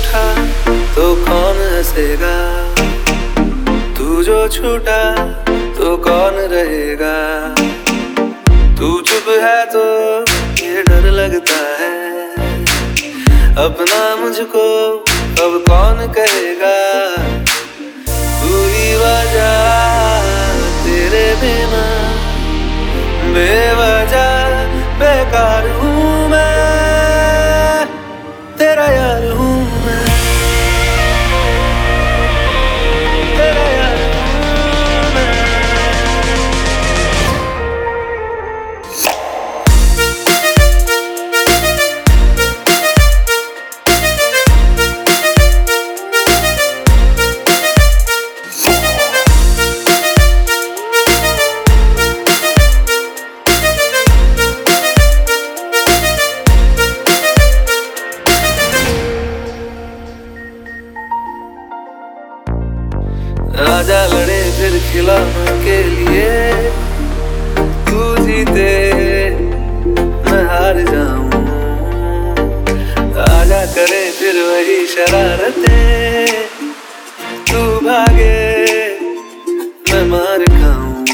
रूठा तो कौन हंसेगा, तू जो छूटा तो कौन रहेगा। तू चुप है तो ये डर लगता है, अपना मुझको अब कौन कहेगा। तू ही वजह, तेरे बिना बेवजह बेकार हूँ मैं, तेरा यार हूँ मैं, तेरा यार हूँ मैं। आजा लड़े फिर खिलौनों के लिए, तू जीते मैं हार जाऊं। आजा करे फिर वही शरारतें, तू भागे मैं मार खाऊं।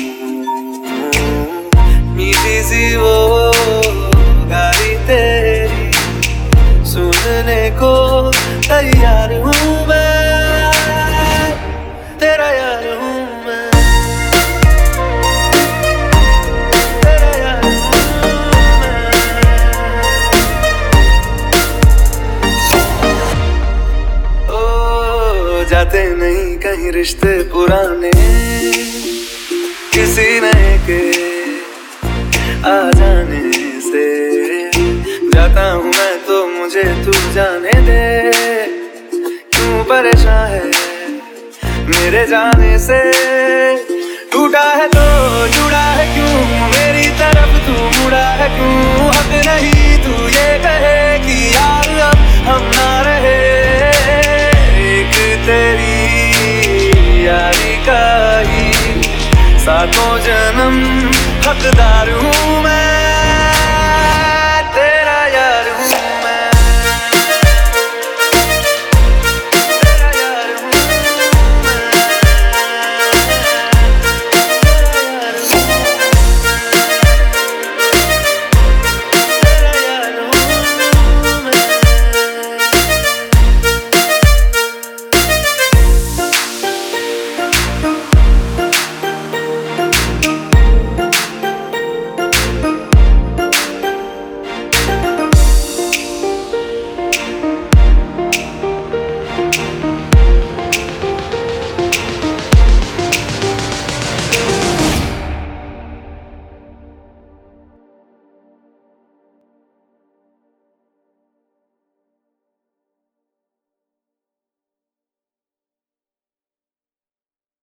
मीठी सी वो गाली तेरी सुनने को तैयार हूँ मैं, तेरा यार हूँ मैं, तेरा यार हूँ मैं। ओ जाते नहीं कहीं रिश्ते पुराने, किसी नए के आ जाने से। जाता हूँ मैं तो मुझे तू जाने दे, क्यों परेशान है मेरे जाने से। टूटा है तो जुड़ा है क्यों, मेरी तरफ तू मुड़ा है क्यों। हक नहीं तू ये कहे कि यार अब हम ना रहे, एक तेरी यारी का ही सातों जन्म हकदार हूँ।